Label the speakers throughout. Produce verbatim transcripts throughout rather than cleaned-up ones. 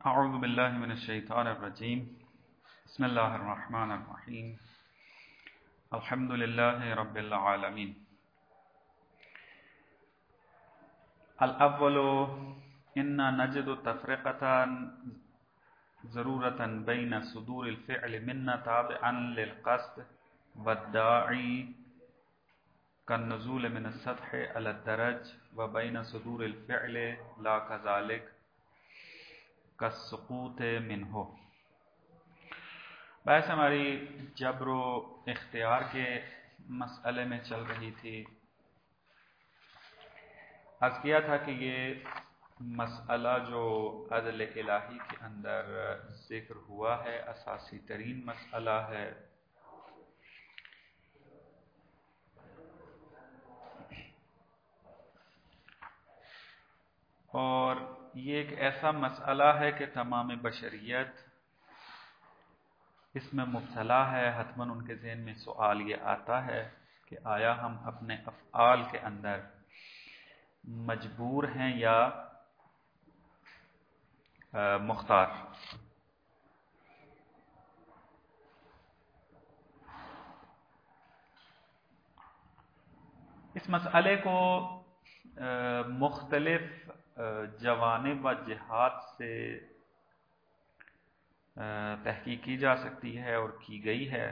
Speaker 1: اعوذ باللہ من الشیطان الرجیم بسم اللہ الرحمن الرحیم الحمد للہ رب العالمین الاول انا نجد تفرقة ضرورة بین صدور الفعل منا تابعا للقصد والداعی كالنزول من السطح على الدرج وبين صدور الفعل لا كذلك كالسقوط منه۔ بحث ہماری جبر و اختیار کے مسئلے میں چل رہی تھی۔ عرض کیا تھا کہ یہ مسئلہ جو عدل الہی کے اندر ذکر ہوا ہے اساسی ترین مسئلہ ہے، اور یہ ایک ایسا مسئلہ ہے کہ تمام بشریت اس میں مبتلا ہے۔ حتماً ان کے ذہن میں سوال یہ آتا ہے کہ آیا ہم اپنے افعال کے اندر مجبور ہیں یا مختار؟ اس مسئلے کو مختلف جوانب و جہات سے تحقیق کی جا سکتی ہے اور کی گئی ہے،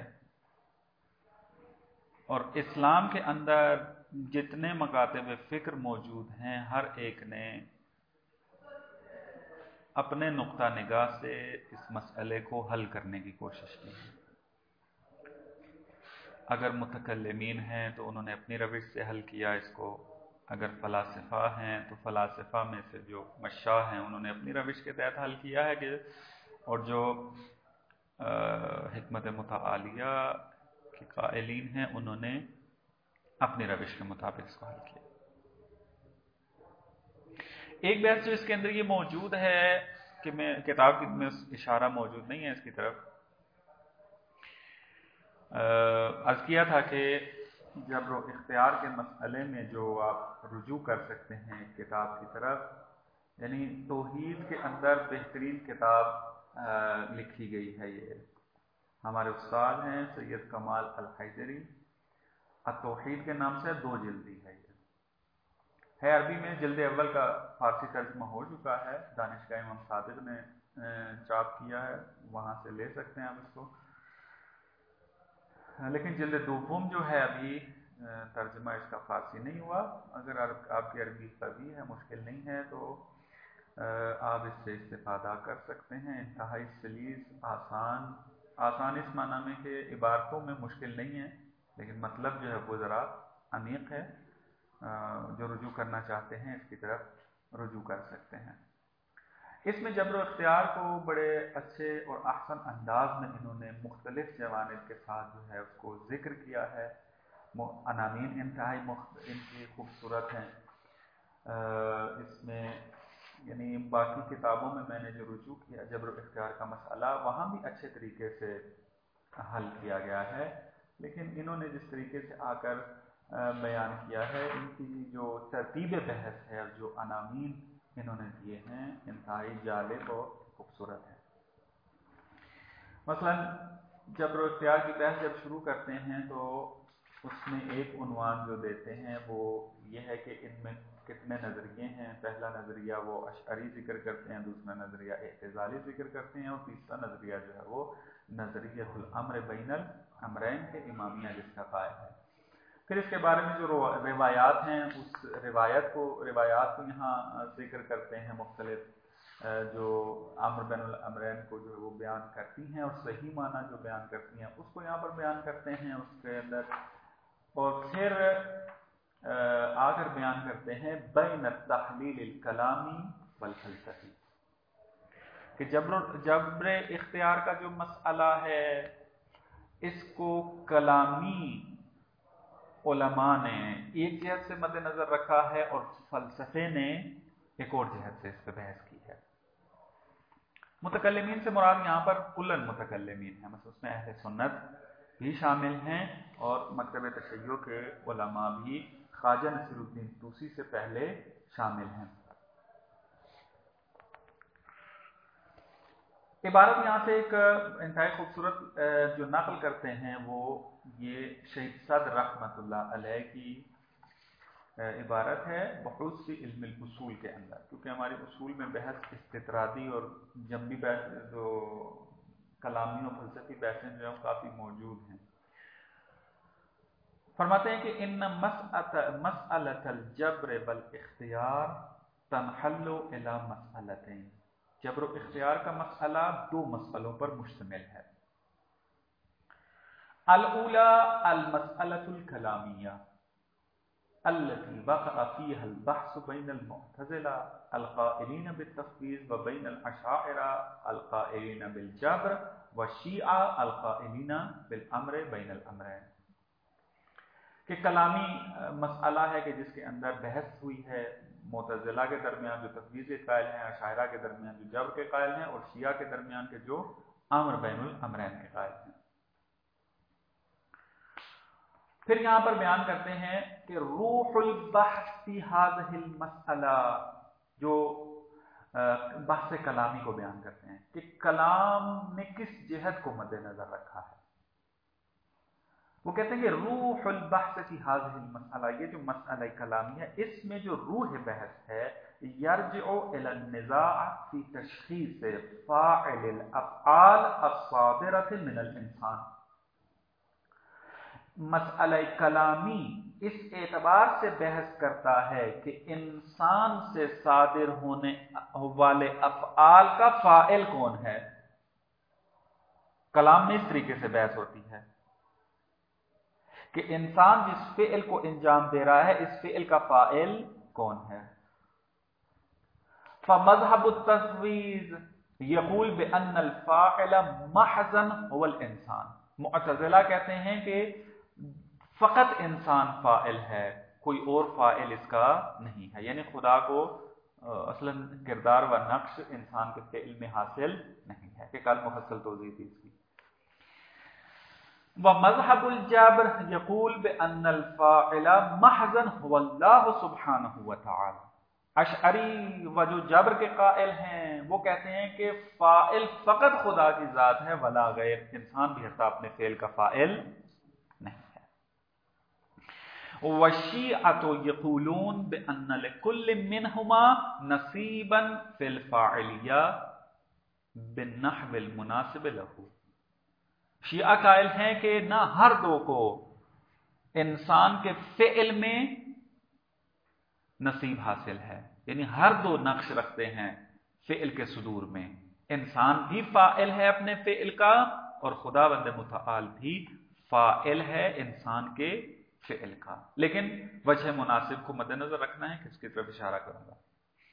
Speaker 1: اور اسلام کے اندر جتنے مکاتب فکر موجود ہیں ہر ایک نے اپنے نقطہ نگاہ سے اس مسئلے کو حل کرنے کی کوشش کی ہے۔ اگر متکلمین ہیں تو انہوں نے اپنی روش سے حل کیا اس کو، اگر فلاسفہ ہیں تو فلاسفہ میں سے جو مشاہ ہیں انہوں نے اپنی روش کے تحت حل کیا ہے کہ اور جو حکمت متعالیہ کے قائلین ہیں انہوں نے اپنی روش کے مطابق اس کو حل کیا۔ ایک بحث جو اس کے اندر یہ موجود ہے کہ میں کتاب میں اشارہ موجود نہیں ہے اس کی طرف، عرض کیا تھا کہ جبر و اختیار کے مسئلے میں جو آپ رجوع کر سکتے ہیں کتاب کی طرف، یعنی توحید کے اندر بہترین کتاب لکھی گئی ہے۔ یہ ہمارے استاد ہیں سید کمال الحیدری، التوحید کے نام سے دو جلدی ہے۔ یہ ہے عربی میں، جلد اول کا فارسی ترجمہ ہو چکا ہے، دانشگاہ امام صادق نے چاپ کیا ہے، وہاں سے لے سکتے ہیں آپ اس کو، لیکن جلد دوم جو ہے ابھی ترجمہ اس کا فارسی نہیں ہوا۔ اگر آپ کی عربی قوی ہے، مشکل نہیں ہے، تو آپ اس سے استفادہ کر سکتے ہیں۔ انتہائی سلیس، آسان آسان اس معنی میں کہ عبارتوں میں مشکل نہیں ہے، لیکن مطلب جو ہے وہ ذرا عمیق ہے۔ جو رجوع کرنا چاہتے ہیں اس کی طرف رجوع کر سکتے ہیں۔ اس میں جبر و اختیار کو بڑے اچھے اور احسن انداز میں انہوں نے مختلف جوانب کے ساتھ جو ہے اس کو ذکر کیا ہے۔ عناوین انتہائی ان کی خوبصورت ہیں۔ اس میں یعنی باقی کتابوں میں میں نے جو رجوع کیا جبر و اختیار کا مسئلہ، وہاں بھی اچھے طریقے سے حل کیا گیا ہے، لیکن انہوں نے جس طریقے سے آ کر بیان کیا ہے، ان کی جو ترتیب بحث ہے اور جو عناوین انہوں نے دیے ہیں انتہائی جالب اور خوبصورت ہے۔ مثلا جبر و اختیار کی بحث جب شروع کرتے ہیں تو اس میں ایک عنوان جو دیتے ہیں وہ یہ ہے کہ ان میں کتنے نظریے ہیں۔ پہلا نظریہ وہ اشعری ذکر کرتے ہیں، دوسرا نظریہ اعتزالی ذکر کرتے ہیں، اور تیسرا نظریہ جو ہے وہ نظریۃ الامر بین الامرین کے امامیہ جس کا قائل ہے۔ پھر اس کے بارے میں جو روایات ہیں اس روایت کو روایات کو یہاں ذکر کرتے ہیں، مختلف جو امر بین الامرین کو جو وہ بیان کرتی ہیں اور صحیح معنی جو بیان کرتی ہیں اس کو یہاں پر بیان کرتے ہیں اس کے اندر، اور پھر آ کر بیان کرتے ہیں بین التحلیل الکلامی والفلسفی، کہ جبر جبر اختیار کا جو مسئلہ ہے اس کو کلامی علماء نے ایک جہت سے مد نظر رکھا ہے اور فلسفے نے ایک اور جہت سے اس پہ بحث کی ہے۔ متکلمین سے مراد یہاں پر کلن متکلمین ہیں، مثلا اس میں اہل سنت بھی شامل ہیں اور مکتب تشیع کے علماء بھی خواجہ نصیر الدین طوسی سے پہلے شامل ہیں۔ عبارت یہاں سے ایک انتہائی خوبصورت جو نقل کرتے ہیں وہ یہ شہید صدر رحمۃ اللہ علیہ کی عبارت ہے بحوث فی علم الاصول کے اندر، کیونکہ ہماری اصول میں بحث استطرادی اور جنبی بحث جو کلامی اور فلسفی بحثیں جو ہیں کافی موجود ہیں۔ فرماتے ہیں کہ ان مسألۃ الجبر والاختیار تنحل الی مسئلتین، جبر و اختیار کا مسئلہ دو مسئلوں پر مشتمل ہے۔ الاولی المسألۃ الکلامیہ التي وقع فيها البحث بين المعتزلة القائلين بالتفويض وبين الأشاعرة القائلين بالجبر والشيعة القائلين بالأمر بين الأمرين، کہ کلامی مسئلہ ہے کہ جس کے اندر بحث ہوئی ہے معتزلہ کے درمیان جو تفویض کے قائل ہیں، اشاعرہ کے درمیان جو جبر کے قائل ہیں، اور شیعہ کے درمیان کے جو امر بین الامرین کے قائل ہیں۔ پھر یہاں پر بیان کرتے ہیں کہ روح البحث فی هذه المسئلہ، جو بحث کلامی کو بیان کرتے ہیں کہ کلام نے کس جہت کو مد نظر رکھا ہے۔ وہ کہتے ہیں کہ روح البحث فی هذه المسئلہ، یہ جو مسئلہ کلامی ہے اس میں جو روح بحث ہے، یرجع الی النزاع فی تشخیص فاعل الافعال الصادرة من الانسان۔ مسئلہ کلامی اس اعتبار سے بحث کرتا ہے کہ انسان سے صادر ہونے والے افعال کا فاعل کون ہے۔ کلام میں اس طریقے سے بحث ہوتی ہے کہ انسان جس فعل کو انجام دے رہا ہے اس فعل کا فاعل کون ہے۔ فمذهب التفویض یقول بان الفاعل محضا هو الانسان، معتزلہ کہتے ہیں کہ فقط انسان فاعل ہے، کوئی اور فاعل اس کا نہیں ہے، یعنی خدا کو اصلا کردار و نقش انسان کے فعل میں حاصل نہیں ہے، کہ کل مفصل توضیح تھی اس کی۔ ومذهب الجبر یقول بان الفاعل محضا هو اللہ سبحانہ وتعالی، اشعری و جو جبر کے قائل ہیں وہ کہتے ہیں کہ فاعل فقط خدا کی ذات ہے ولا غیر، انسان بھی حتی اپنے فعل کا فاعل نہیں ہے۔ والشیعۃ یقولون بان لکل منہما نصیبا فی الفاعلیہ بالنحو المناسب لہ، شیعہ قائل ہیں کہ نہ ہر دو کو انسان کے فعل میں نصیب حاصل ہے، یعنی ہر دو نقش رکھتے ہیں فعل کے صدور میں، انسان بھی فاعل ہے اپنے فعل کا اور خدا بند متعال بھی فاعل ہے انسان کے فعل کا، لیکن وجہ مناسب کو مد نظر رکھنا ہے، کس کی طرف اشارہ کروں گا۔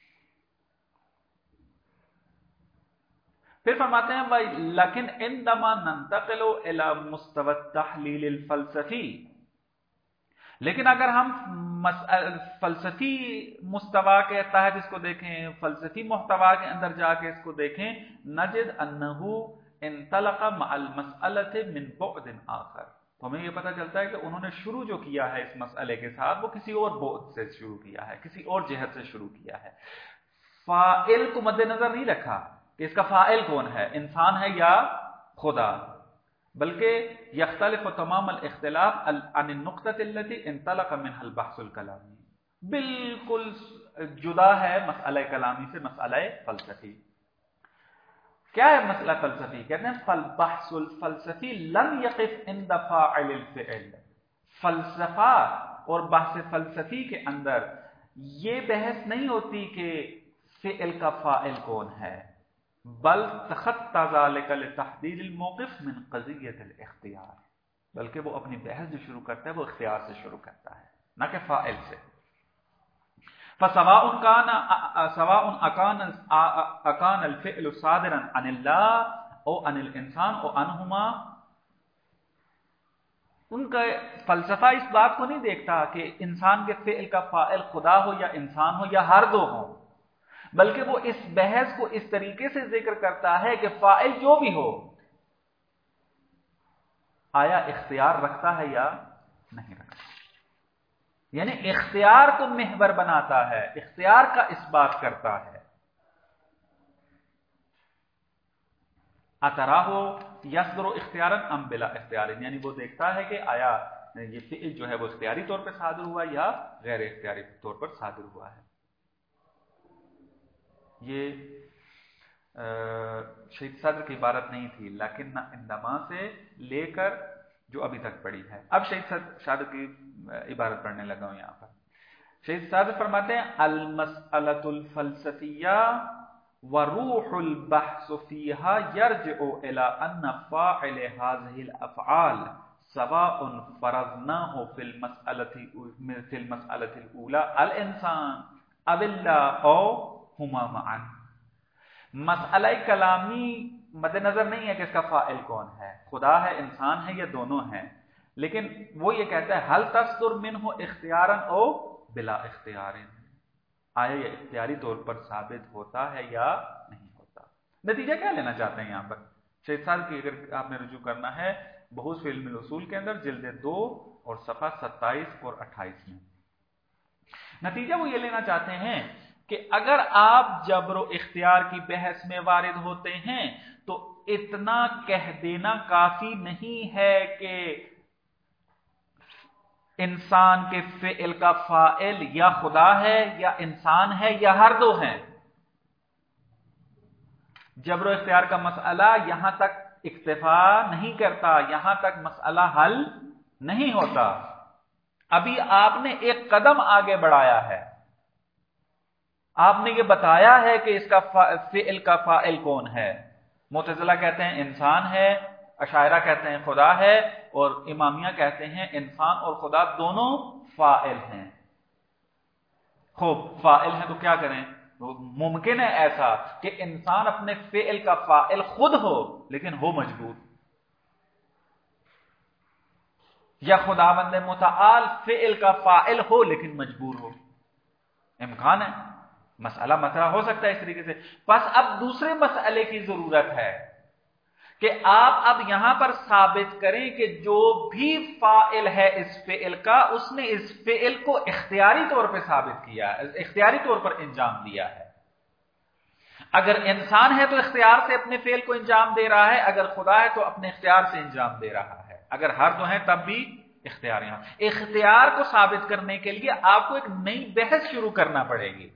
Speaker 1: پھر فرماتے ہیں بھائی لیکن عندما ننتقل الى مستوى التحلیل الفلسفی، لیکن اگر ہم فلسفی مستوی کے تحت اس کو دیکھیں، فلسفی محتوا کے اندر جا کے اس کو دیکھیں، نجد انہ انطلق مع المسألة من بعد آخر، تو ہمیں یہ پتہ چلتا ہے کہ انہوں نے شروع جو کیا ہے اس مسئلے کے ساتھ وہ کسی اور بعد سے شروع کیا ہے، کسی اور جہت سے شروع کیا ہے، فاعل کو مد نظر نہیں رکھا کہ اس کا فاعل کون ہے، انسان ہے یا خدا، بلکہ یختلف تمام الاختلاف عن النقطة التي انطلق منها البحث الکلامی، بالکل جدا ہے مسئلہ کلامی سے مسئلہ فلسفی۔ کیا ہے مسئلہ فلسفی؟ کہتے ہیں فالبحث الفلسفی لم يقف عند فاعل الفعل، فلسفہ اور بحث فلسفی کے اندر یہ بحث نہیں ہوتی کہ فعل کا فاعل کون ہے، بل تخطى ذلك لتحديد الموقف من قضیۃ الاختیار، بلکہ وہ اپنی بحث جو شروع کرتا ہے وہ اختیار سے شروع کرتا ہے نہ کہ فاعل سے۔ فسواء كان سواء اكان اكان الفعل صادرا عن الله او عن الانسان او عنهما، ان کا فلسفہ اس بات کو نہیں دیکھتا کہ انسان کے فعل کا فاعل خدا ہو یا انسان ہو یا ہر دو ہو، بلکہ وہ اس بحث کو اس طریقے سے ذکر کرتا ہے کہ فاعل جو بھی ہو آیا اختیار رکھتا ہے یا نہیں رکھتا، یعنی اختیار کو محور بناتا ہے، اختیار کا اس بات کرتا ہے۔ اتراہو یصدر اختیارا ام بلا اختیار، یعنی وہ دیکھتا ہے کہ آیا یہ فعل جو ہے وہ اختیاری طور پر صادر ہوا یا غیر اختیاری طور پر صادر ہوا ہے۔ یہ شہید صدر کی عبارت نہیں تھی، لیکن انما سے لے کر جو ابھی تک پڑھی ہے۔ اب شہید صدر کی عبارت پڑھنے لگا ہوں یہاں پر۔ شہید صدر فرماتے ہیں المسألۃ الفلسفیہ وروح البحث فيها يرجع الى ان فاعل هذه الافعال سواء فرضناه في المسألة في المسألة الاولى الانسان او الله او ہما معا۔ مسئلہ کلامی مد نظر نہیں ہے کہ اس کا فاعل کون ہے، خدا ہے، انسان ہے، یا دونوں ہیں، لیکن وہ یہ کہتا ہے حل تصدر منہ اختیارا او بلا اختیار، آیا یہ اختیاری طور پر ثابت ہوتا ہے یا نہیں ہوتا۔ نتیجہ کیا لینا چاہتے ہیں یہاں پر شہید صاحب کی؟ اگر آپ نے رجوع کرنا ہے بحوث فی علم الاصول کے اندر جلد دو اور صفحہ ستائیس اور اٹھائیس میں، نتیجہ وہ یہ لینا چاہتے ہیں کہ اگر آپ جبر و اختیار کی بحث میں وارد ہوتے ہیں تو اتنا کہہ دینا کافی نہیں ہے کہ انسان کے فعل کا فاعل یا خدا ہے یا انسان ہے یا ہر دو ہیں۔ جبر و اختیار کا مسئلہ یہاں تک اکتفا نہیں کرتا، یہاں تک مسئلہ حل نہیں ہوتا، ابھی آپ نے ایک قدم آگے بڑھایا ہے، آپ نے یہ بتایا ہے کہ اس کا فعل کا فاعل کون ہے۔ معتزلہ کہتے ہیں انسان ہے، اشاعرہ کہتے ہیں خدا ہے، اور امامیہ کہتے ہیں انسان اور خدا دونوں فاعل ہیں۔ خوب فاعل ہیں تو کیا کریں؟ ممکن ہے ایسا کہ انسان اپنے فعل کا فاعل خود ہو لیکن ہو مجبور، یا خداوند متعال فعل کا فاعل ہو لیکن مجبور ہو، امکان ہے، مسئلہ مطرح ہو سکتا ہے اس طریقے سے۔ بس اب دوسرے مسئلے کی ضرورت ہے کہ آپ اب یہاں پر ثابت کریں کہ جو بھی فاعل ہے اس فعل کا، اس نے اس فعل کو اختیاری طور پہ ثابت کیا ہے، اختیاری طور پر انجام دیا ہے۔ اگر انسان ہے تو اختیار سے اپنے فعل کو انجام دے رہا ہے، اگر خدا ہے تو اپنے اختیار سے انجام دے رہا ہے، اگر ہر دو ہیں تب بھی اختیار یہاں۔ اختیار کو ثابت کرنے کے لیے آپ کو ایک نئی بحث شروع کرنا پڑے گی،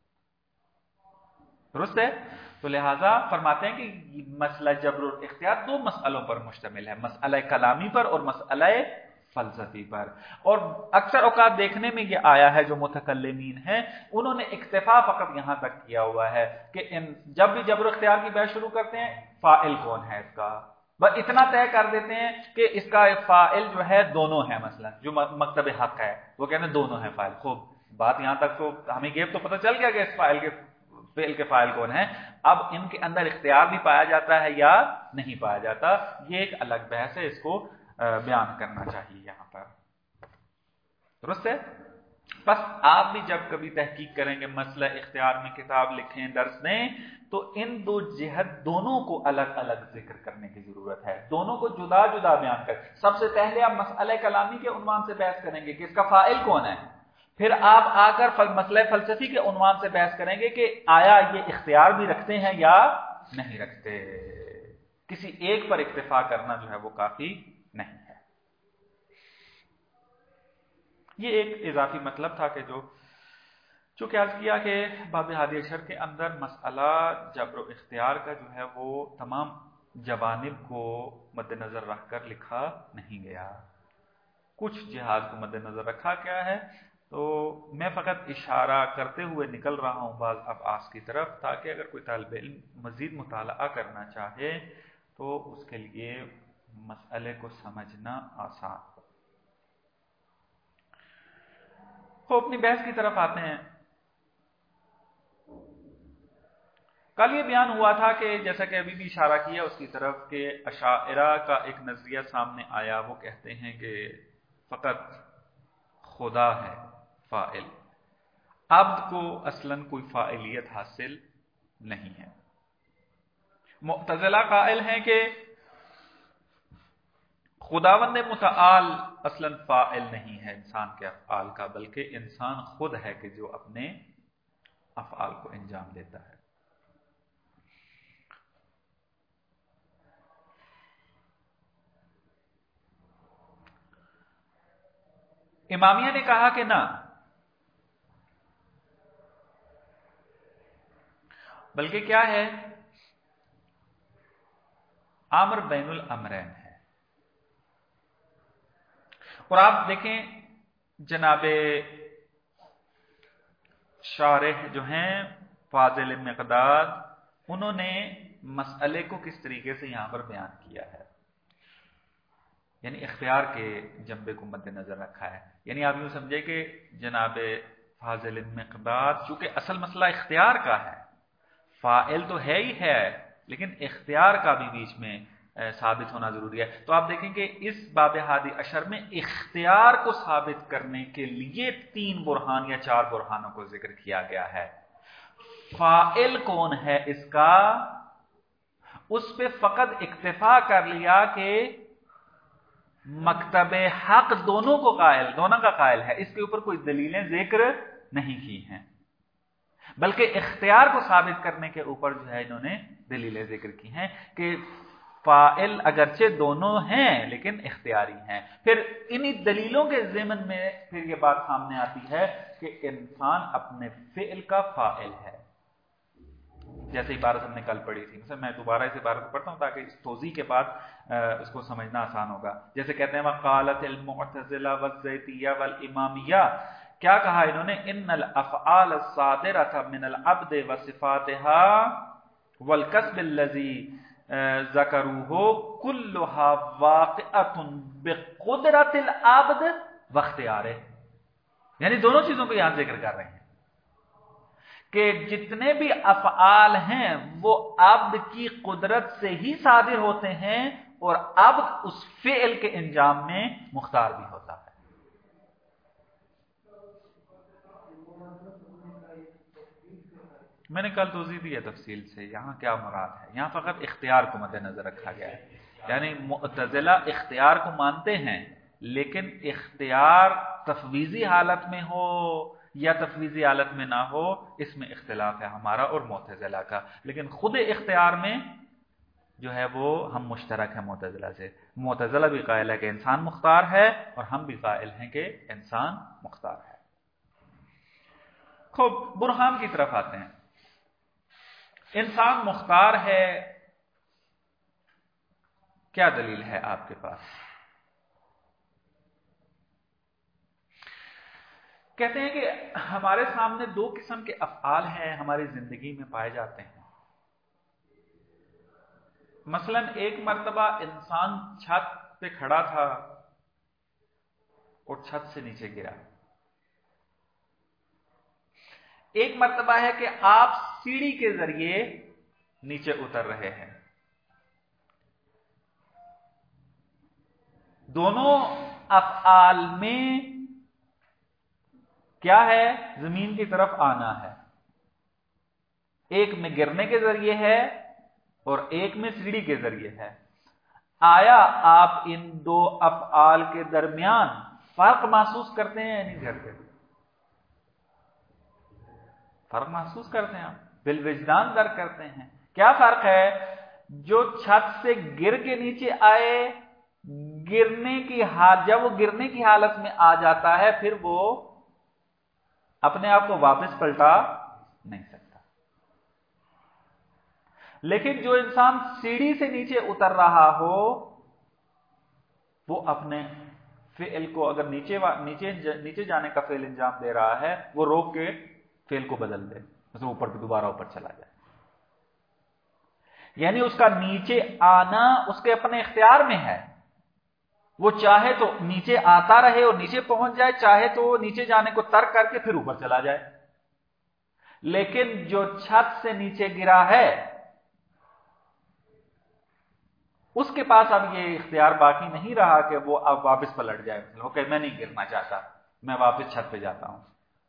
Speaker 1: درست ہے؟ تو لہذا فرماتے ہیں کہ مسئلہ جبر اختیار دو مسئلوں پر مشتمل ہے، مسئلہ کلامی پر اور مسئلہ فلسفی پر، اور اکثر اوقات دیکھنے میں یہ آیا ہے جو متکلمین ہیں انہوں نے اکتفا فقط یہاں تک کیا ہوا ہے کہ ان جب بھی جبر اختیار کی بحث شروع کرتے ہیں فاعل کون ہے اس کا، بس اتنا طے کر دیتے ہیں کہ اس کا فاعل جو ہے دونوں ہے، مثلا جو مکتب حق ہے وہ کہتے ہیں دونوں ہیں فاعل۔ خوب بات یہاں تک تو ہمیں گیپ تو پتہ چل گیا کہ اس فاعل کے فعل کے فاعل کون ہیں، اب ان کے اندر اختیار بھی پایا جاتا ہے یا نہیں پایا جاتا، یہ ایک الگ بحث ہے، اس کو بیان کرنا چاہیے یہاں پر، درست ہے؟ بس آپ بھی جب کبھی تحقیق کریں گے مسئلہ اختیار میں کتاب لکھیں درس دیں تو ان دو جہت دونوں کو الگ الگ ذکر کرنے کی ضرورت ہے، دونوں کو جدا جدا بیان کریں۔ سب سے پہلے آپ مسئلہ کلامی کے عنوان سے بحث کریں گے کہ اس کا فاعل کون ہے، پھر آپ آ کر مسئلہ فلسفی کے عنوان سے بحث کریں گے کہ آیا یہ اختیار بھی رکھتے ہیں یا نہیں رکھتے۔ کسی ایک پر اکتفا کرنا جو ہے وہ کافی نہیں ہے۔ یہ ایک اضافی مطلب تھا کہ جو چونکہ عرض کیا کہ باب ہادی اشر کے اندر مسئلہ جبر و اختیار کا جو ہے وہ تمام جوانب کو مد نظر رکھ کر لکھا نہیں گیا، کچھ جہاز کو مد نظر رکھا گیا ہے، تو میں فقط اشارہ کرتے ہوئے نکل رہا ہوں بعض ابحاث کی طرف تاکہ اگر کوئی طالب علم مزید مطالعہ کرنا چاہے تو اس کے لیے مسئلے کو سمجھنا آسان ہو۔ تو اپنی بحث کی طرف آتے ہیں۔ کل یہ بیان ہوا تھا کہ جیسا کہ ابھی بھی اشارہ کیا اس کی طرف کہ اشاعرہ کا ایک نظریہ سامنے آیا، وہ کہتے ہیں کہ فقط خدا ہے فاعل، عبد کو اصلاً کوئی فاعلیت حاصل نہیں ہے۔ معتزلہ قائل ہیں کہ خداوند متعال اصلاً فاعل نہیں ہے انسان کے افعال کا، بلکہ انسان خود ہے کہ جو اپنے افعال کو انجام دیتا ہے۔ امامیہ نے کہا کہ نہ، بلکہ کیا ہے، امر بین الامرین ہے۔ اور آپ دیکھیں جناب شارح جو ہیں فاضل مقداد، انہوں نے مسئلے کو کس طریقے سے یہاں پر بیان کیا ہے، یعنی اختیار کے جنبے کو مد نظر رکھا ہے۔ یعنی آپ یوں سمجھے کہ جناب فاضل مقداد چونکہ اصل مسئلہ اختیار کا ہے، فاعل تو ہے ہی ہے لیکن اختیار کا بھی بیچ میں ثابت ہونا ضروری ہے۔ تو آپ دیکھیں کہ اس باب ہادی عشر میں اختیار کو ثابت کرنے کے لیے تین برہان یا چار برہانوں کو ذکر کیا گیا ہے۔ فاعل کون ہے اس کا، اس پہ فقط اکتفا کر لیا کہ مکتب حق دونوں کو قائل، دونوں کا قائل ہے، اس کے اوپر کوئی دلیلیں ذکر نہیں کی ہیں، بلکہ اختیار کو ثابت کرنے کے اوپر جو ہے انہوں نے دلیلیں ذکر کی ہیں کہ فاعل اگرچہ دونوں ہیں لیکن اختیاری ہیں۔ پھر انہی دلیلوں کے ضمن میں پھر یہ بات سامنے آتی ہے کہ انسان اپنے فعل کا فاعل ہے، جیسے عبارت ہم نے کل پڑھی تھی۔ مثلا میں دوبارہ اس عبارت کو پڑھتا ہوں تاکہ اس توضیح کے بعد اس کو سمجھنا آسان ہوگا۔ جیسے کہتے ہیں وقالت المعتزلہ والزیدیہ والامامیہ، کیا کہا انہوں نے، ان الافعال الصادرۃ من العبد وصفاتها والکسب الذی ذکروہ کلها واقعۃ بقدرۃ العبد واختیارہ، یعنی دونوں چیزوں کو یہاں ذکر کر رہے ہیں کہ جتنے بھی افعال ہیں وہ عبد کی قدرت سے ہی صادر ہوتے ہیں اور عبد اس فعل کے انجام میں مختار بھی ہوتا ہے۔ میں نے کل توضیح دی ہے تفصیل سے یہاں کیا مراد ہے، یہاں فقط اختیار کو مد نظر رکھا گیا ہے۔ یعنی معتزلہ اختیار کو مانتے ہیں لیکن اختیار تفویضی حالت میں ہو یا تفویضی حالت میں نہ ہو، اس میں اختلاف ہے ہمارا اور معتزلہ کا، لیکن خود اختیار میں جو ہے وہ ہم مشترک ہیں معتزلہ سے۔ معتزلہ بھی قائل ہے کہ انسان مختار ہے اور ہم بھی قائل ہیں کہ انسان مختار ہے۔ خوب، برہان کی طرف آتے ہیں۔ انسان مختار ہے، کیا دلیل ہے آپ کے پاس؟ کہتے ہیں کہ ہمارے سامنے دو قسم کے افعال ہیں ہماری زندگی میں پائے جاتے ہیں۔ مثلا ایک مرتبہ انسان چھت پہ کھڑا تھا اور چھت سے نیچے گرا۔ ایک مرتبہ ہے کہ آپ سیڑھی کے ذریعے نیچے اتر رہے ہیں۔ دونوں افعال میں کیا ہے، زمین کی طرف آنا ہے، ایک میں گرنے کے ذریعے ہے اور ایک میں سیڑھی کے ذریعے ہے۔ آیا آپ ان دو افعال کے درمیان فرق محسوس کرتے ہیں یا نہیں کرتے؟ فرق محسوس کرتے ہیں، آپ بالوجدان درک کرتے ہیں۔ کیا فرق ہے؟ جو چھت سے گر کے نیچے آئے، گرنے کی حالت، جب وہ گرنے کی حالت میں آ جاتا ہے پھر وہ اپنے آپ کو واپس پلٹا نہیں سکتا، لیکن جو انسان سیڑھی سے نیچے اتر رہا ہو وہ اپنے فعل کو، اگر نیچے نیچے نیچے جانے کا فعل انجام دے رہا ہے، وہ روک کے فعل کو بدل دے، مثلا اوپر پہ دوبارہ اوپر چلا جائے، یعنی اس کا نیچے آنا اس کے اپنے اختیار میں ہے۔ وہ چاہے تو نیچے آتا رہے اور نیچے پہنچ جائے، چاہے تو وہ نیچے جانے کو ترک کر کے پھر اوپر چلا جائے، لیکن جو چھت سے نیچے گرا ہے اس کے پاس اب یہ اختیار باقی نہیں رہا کہ وہ اب واپس پلٹ جائے، مثلا کہ میں نہیں گرنا چاہتا، میں واپس چھت پہ جاتا ہوں۔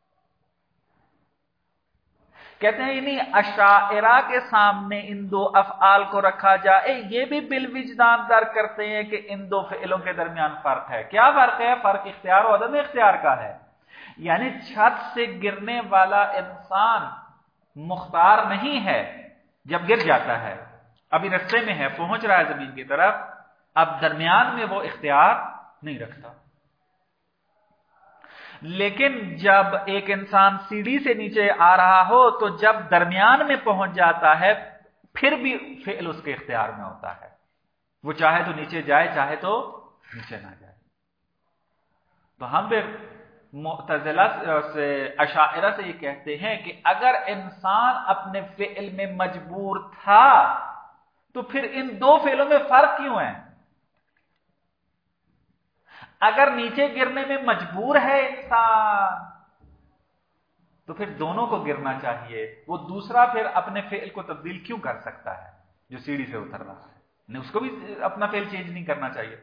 Speaker 1: کہتے ہیں یعنی اشاعرہ کے سامنے ان دو افعال کو رکھا جائے، یہ بھی بالوجدان درک کرتے ہیں کہ ان دو فعلوں کے درمیان فرق ہے۔ کیا فرق ہے؟ فرق اختیار و عدم اختیار کا ہے۔ یعنی چھت سے گرنے والا انسان مختار نہیں ہے جب گر جاتا ہے، ابھی رستے میں ہے، پہنچ رہا ہے زمین کی طرف، اب درمیان میں وہ اختیار نہیں رکھتا۔ لیکن جب ایک انسان سیڑھی سے نیچے آ رہا ہو تو جب درمیان میں پہنچ جاتا ہے پھر بھی فعل اس کے اختیار میں ہوتا ہے، وہ چاہے تو نیچے جائے چاہے تو نیچے نہ جائے۔ تو ہم پھر معتزلہ سے اشاعرہ سے یہ کہتے ہیں کہ اگر انسان اپنے فعل میں مجبور تھا تو پھر ان دو فعلوں میں فرق کیوں ہے؟ اگر نیچے گرنے میں مجبور ہے انسان تو پھر دونوں کو گرنا چاہیے، وہ دوسرا پھر اپنے فعل کو تبدیل کیوں کر سکتا ہے جو سیڑھی سے اتر رہا ہے؟ نہیں، اس کو بھی اپنا فعل چینج نہیں کرنا چاہیے،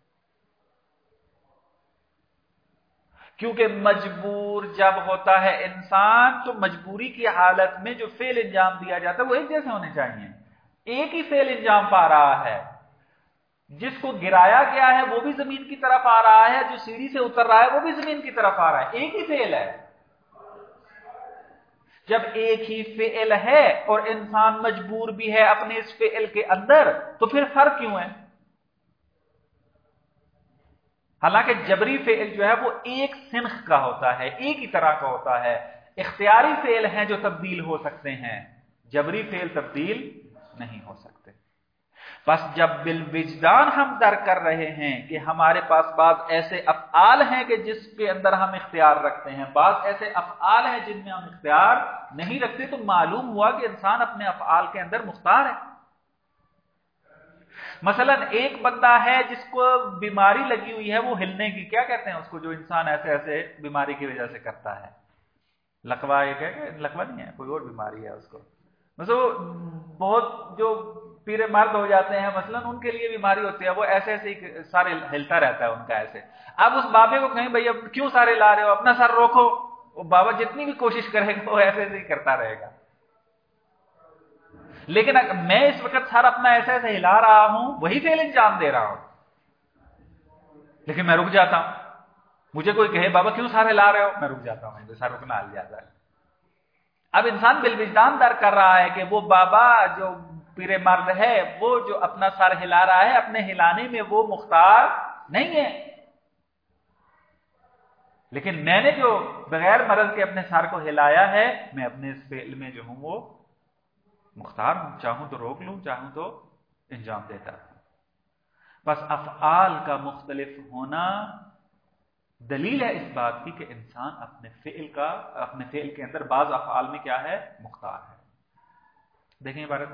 Speaker 1: کیونکہ مجبور جب ہوتا ہے انسان تو مجبوری کی حالت میں جو فعل انجام دیا جاتا ہے وہ ایک جیسے ہونے چاہیے۔ ایک ہی فعل انجام پا رہا ہے، جس کو گرایا گیا ہے وہ بھی زمین کی طرف آ رہا ہے، جو سیڑھی سے اتر رہا ہے وہ بھی زمین کی طرف آ رہا ہے، ایک ہی فعل ہے۔ جب ایک ہی فعل ہے اور انسان مجبور بھی ہے اپنے اس فعل کے اندر تو پھر فرق کیوں ہے؟ حالانکہ جبری فعل جو ہے وہ ایک سنخ کا ہوتا ہے، ایک ہی طرح کا ہوتا ہے۔ اختیاری فعل ہیں جو تبدیل ہو سکتے ہیں، جبری فعل تبدیل نہیں ہو سکتے۔ بس جب بالوجدان ہم درک کر رہے ہیں کہ ہمارے پاس بعض ایسے افعال ہیں کہ جس کے اندر ہم اختیار رکھتے ہیں، بعض ایسے افعال ہیں جن میں ہم اختیار نہیں رکھتے، تو معلوم ہوا کہ انسان اپنے افعال کے اندر مختار ہے۔ مثلا ایک بندہ ہے جس کو بیماری لگی ہوئی ہے وہ ہلنے کی، کیا کہتے ہیں اس کو جو انسان ایسے ایسے بیماری کی وجہ سے کرتا ہے؟ لقوا، یہ کہ لقوا نہیں ہے، کوئی اور بیماری ہے اس کو، مثلا بہت جو پیرے مرد ہو جاتے ہیں مثلا ان کے لیے بیماری ہوتی ہے، وہ ایسے ایسے سارے ہلتا رہتا ہے ان کا ایسے۔ اب اس بابے کو کہیں بھئی اب کیوں سارے لا رہے ہو، اپنا سر روکو، وہ بابا جتنی بھی کوشش کرے گا وہ ایسے ایسے ہی کرتا رہے گا۔ لیکن میں اس وقت سر اپنا ایسے ایسے ہلا رہا ہوں، وہی فعل انجام دے رہا ہوں، لیکن میں رک جاتا ہوں۔ مجھے کوئی کہے بابا کیوں سر ہلا رہے ہو، میں رک جاتا ہوں، سر رکنا ہل جاتا ہے۔ اب انسان بالوجدان درک کر رہا ہے کہ وہ بابا جو پیر مرد ہے وہ جو اپنا سر ہلا رہا ہے، اپنے ہلانے میں وہ مختار نہیں ہے، لیکن میں نے جو بغیر مرض کے اپنے سر کو ہلایا ہے، میں اپنے اس فعل میں جو ہوں وہ مختار ہوں، چاہوں تو روک لوں، چاہوں تو انجام دیتا ہوں۔ بس افعال کا مختلف ہونا دلیل ہے اس بات کی کہ انسان اپنے فعل کا اپنے فعل کے اندر بعض افعال میں کیا ہے؟ مختار ہے۔ دیکھیں عبارت،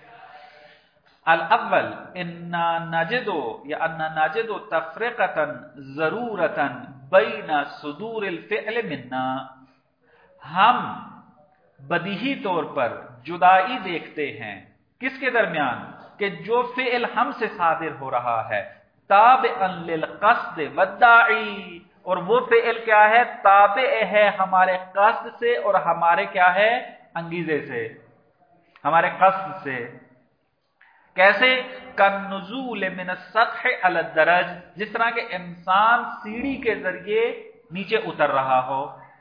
Speaker 1: الاول انا نجد یا انا نجد تفرقتا ضرورتا بین صدور الفعل منا، ہم بدیہی طور پر جدائی دیکھتے ہیں کس کے درمیان؟ کہ جو فعل ہم سے صادر ہو رہا ہے تابعا للقصد والداعی، اور وہ فعل کیا ہے؟ تابع ہے ہمارے قصد سے اور ہمارے کیا ہے؟ انگیزے سے، ہمارے قصد سے۔ کیسے؟ کالنزول من السطح علی الدرج، جس طرح کہ انسان سیڑھی کے ذریعے نیچے اتر رہا ہو۔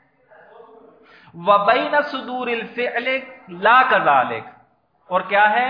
Speaker 1: وبین صدور الفعل لا کذالک، اور کیا ہے؟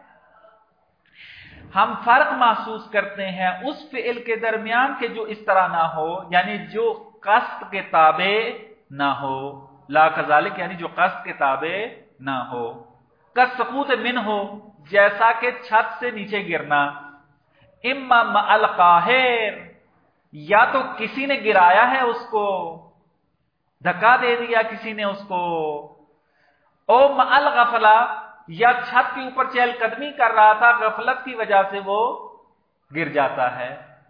Speaker 1: ہم فرق محسوس کرتے ہیں اس فعل کے درمیان کہ جو اس طرح نہ ہو، یعنی جو قصد کے تابع نہ ہو، لا کذالک یعنی جو قصد کے تابع نہ ہو۔ کالسقوط من ہو، جیسا کہ چھت سے نیچے گرنا، اما مع القاہر، یا تو کسی نے گرایا ہے اس کو، دھکا دے دیا کسی نے اس کو، او مع الغفلہ، یا چھت کے اوپر چہل قدمی کر رہا تھا، غفلت کی وجہ سے وہ گر جاتا ہے۔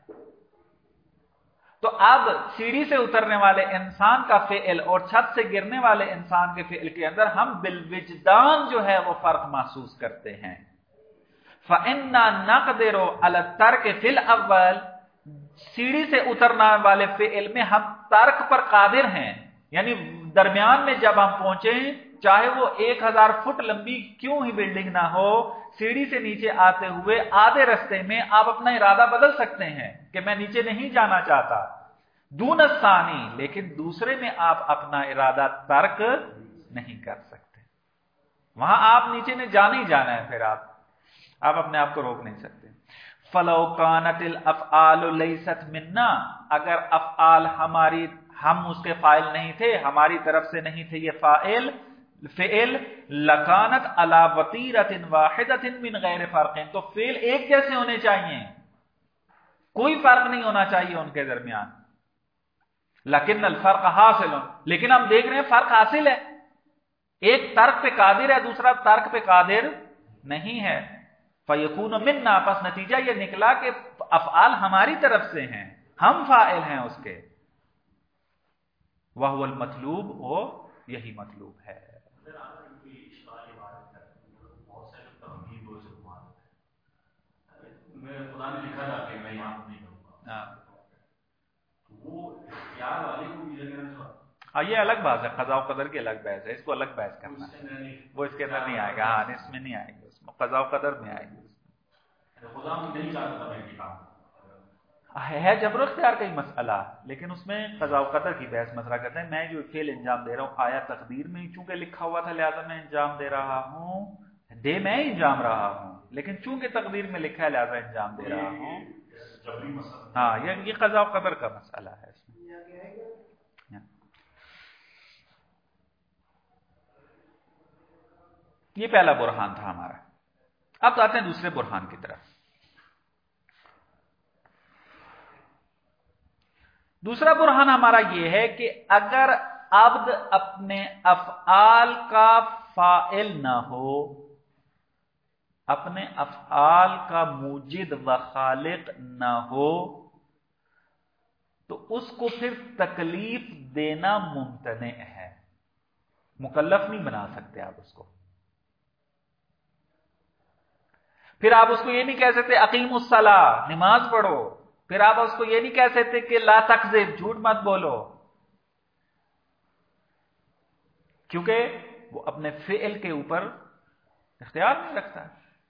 Speaker 1: تو اب سیڑھی سے اترنے والے انسان کا فعل اور چھت سے گرنے والے انسان کے فعل کے اندر ہم بالوجدان جو ہے وہ فرق محسوس کرتے ہیں۔ فَإِنَّا نَقْدِرُ عَلَى التَّرْكِ فِي الْأَوَّلِ، سیڑھی سے اترنے والے فعل میں ہم ترک پر قادر ہیں، یعنی درمیان میں جب ہم پہنچیں، چاہے وہ ایک ہزار فٹ لمبی کیوں ہی بلڈنگ نہ ہو، سیڑھی سے نیچے آتے ہوئے آدھے رستے میں آپ اپنا ارادہ بدل سکتے ہیں کہ میں نیچے نہیں جانا چاہتا، دون الثانی، لیکن دوسرے میں آپ اپنا ارادہ ترک نہیں کر سکتے، وہاں آپ نیچے نے جانا ہی جانا ہے، پھر آپ آپ اپنے آپ کو روک نہیں سکتے۔ فَلَوْ كَانَتِ الْأَفْعَالُ لَيْسَتْ مِنَّا، اگر افعال ہماری ہم اس کے فاعل نہیں تھے، ہماری طرف سے نہیں تھے یہ فاعل فعل، لکانت علی وتیرۃ واحدۃ من غیر فرق، تو فعل ایک جیسے ہونے چاہیے، کوئی فرق نہیں ہونا چاہیے ان کے درمیان، لیکن الفرق حاصل، لیکن ہم دیکھ رہے ہیں فرق حاصل ہے، ایک ترک پہ قادر ہے، دوسرا ترک پہ قادر نہیں ہے، فیکون منا، پس نتیجہ یہ نکلا کہ افعال ہماری طرف سے ہیں، ہم فاعل ہیں اس کے، وہو المطلوب، وہ یہی مطلوب ہے۔
Speaker 2: خدا نے لکھا تھا کہ میں یہاں نہیں کروں گا، وہ اختیار والے کو بھی لگنا،
Speaker 1: ہاں یہ الگ بات ہے، قضاء و قدر کی الگ بحث ہے، اس کو الگ بحث کرنا ہے، وہ اس کے اندر نہیں آئے گا، ہاں اس میں نہیں آئے گا، اس میں قضاء و قدر میں آئے گی،
Speaker 2: خدا نہیں چاہتا میں کام
Speaker 1: ہے جبر و اختیار کا ہی مسئلہ، لیکن اس میں قضاء و قدر کی بحث مسئلہ کرتے ہیں، میں جو فعل انجام دے رہا ہوں آیا تقدیر میں چونکہ لکھا ہوا تھا لہذا میں انجام دے رہا ہوں، دے میں ہی انجام رہا ہوں، لیکن چونکہ تقدیر میں لکھا ہے لہذا انجام دے رہا ہوں، ہاں یہ قضاء و قدر کا مسئلہ ہے اس میں۔ یہ پہلا برہان تھا ہمارا، اب آتے ہیں دوسرے برہان کی طرف۔ دوسرا برہان ہمارا یہ ہے کہ اگر عبد اپنے افعال کا فاعل نہ ہو، اپنے افعال کا موجد و خالق نہ ہو، تو اس کو پھر تکلیف دینا ممتنع ہے، مکلف نہیں بنا سکتے آپ اس کو، پھر آپ اس کو یہ نہیں کہہ سکتے اقیم الصلاۃ نماز پڑھو، پھر آپ اس کو یہ نہیں کہہ سکتے کہ لا تکذب جھوٹ مت بولو، کیونکہ وہ اپنے فعل کے اوپر اختیار نہیں رکھتا۔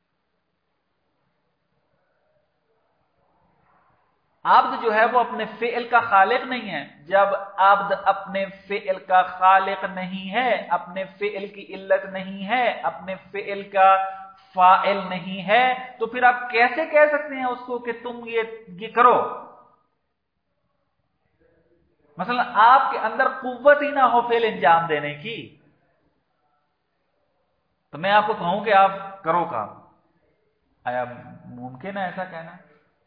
Speaker 1: عبد جو ہے وہ اپنے فعل کا خالق نہیں ہے، جب عبد اپنے فعل کا خالق نہیں ہے، اپنے فعل کی علت نہیں ہے، اپنے فعل کا فاعل نہیں ہے، تو پھر آپ کیسے کہہ سکتے ہیں اس کو کہ تم یہ یہ کرو؟ مثلا آپ کے اندر قوت ہی نہ ہو فعل انجام دینے کی، تو میں آپ کو کہوں کہ آپ کرو کام، آیا ممکن ہے ایسا کہنا؟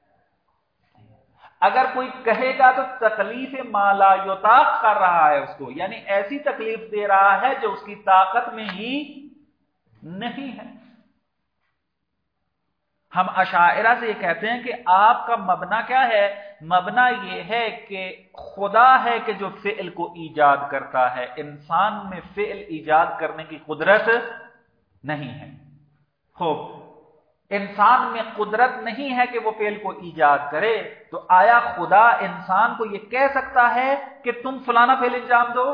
Speaker 1: اگر کوئی کہے گا تو تکلیف ما لا یطاق کر رہا ہے اس کو، یعنی ایسی تکلیف دے رہا ہے جو اس کی طاقت میں ہی نہیں ہے۔ ہم اشاعرہ سے یہ کہتے ہیں کہ آپ کا مبنا کیا ہے؟ مبنا یہ ہے کہ خدا ہے کہ جو فعل کو ایجاد کرتا ہے، انسان میں فعل ایجاد کرنے کی قدرت نہیں ہے۔ خوب، انسان میں قدرت نہیں ہے کہ وہ فعل کو ایجاد کرے، تو آیا خدا انسان کو یہ کہہ سکتا ہے کہ تم فلانا فعل انجام دو،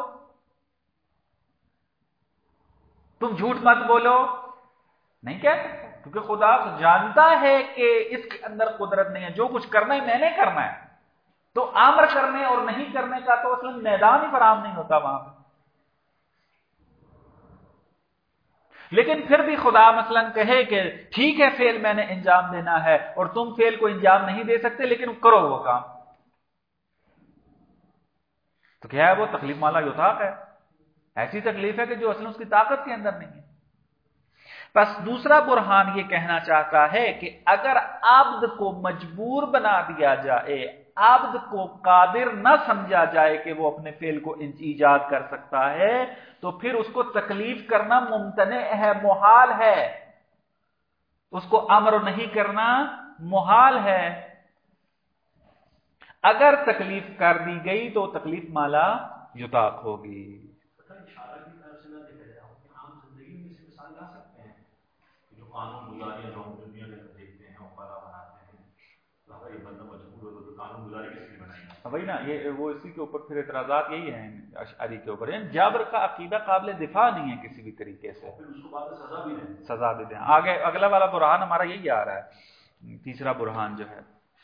Speaker 1: تم جھوٹ مت بولو؟ نہیں کہہ سکتا، کیونکہ خدا جانتا ہے کہ اس کے اندر قدرت نہیں ہے، جو کچھ کرنا ہے میں نے کرنا ہے، تو امر کرنے اور نہیں کرنے کا تو اصلا میدان ہی فراہم نہیں ہوتا وہاں پہ۔ لیکن پھر بھی خدا مثلا کہے کہ ٹھیک ہے فعل میں نے انجام دینا ہے اور تم فعل کو انجام نہیں دے سکتے لیکن کرو وہ کام، تو کیا ہے وہ تکلیف ما لا یطاق ہے، ایسی تکلیف ہے کہ جو اصلا اس کی طاقت کے اندر نہیں ہے۔ بس دوسرا برہان یہ کہنا چاہتا ہے کہ اگر عبد کو مجبور بنا دیا جائے، عبد کو قادر نہ سمجھا جائے کہ وہ اپنے فعل کو ایجاد کر سکتا ہے، تو پھر اس کو تکلیف کرنا ممتنع ہے، محال ہے، اس کو امر نہیں کرنا محال ہے۔ اگر تکلیف کر دی گئی تو تکلیف ما لا یطاق ہوگی۔
Speaker 2: قانون گزاریاں جو ہم دنیا کے اندر دیکھتے ہیں اوپارا بناتے ہیں، تو ہماری بندہ مجبور ہو تو قانون گزاری کس لیے بنائی؟
Speaker 1: وہی نا، یہ وہ اسی کے اوپر پھر اعتراضات یہی ہیں اشعری کے اوپر، یعنی جبر کا عقیدہ قابل دفاع نہیں ہے کسی بھی طریقے سے،
Speaker 2: پھر اس کو بعد میں سزا بھی دیں
Speaker 1: سزا بھی دیں۔ آگے اگلا والا برہان ہمارا یہی آ رہا ہے، تیسرا برہان جو ہے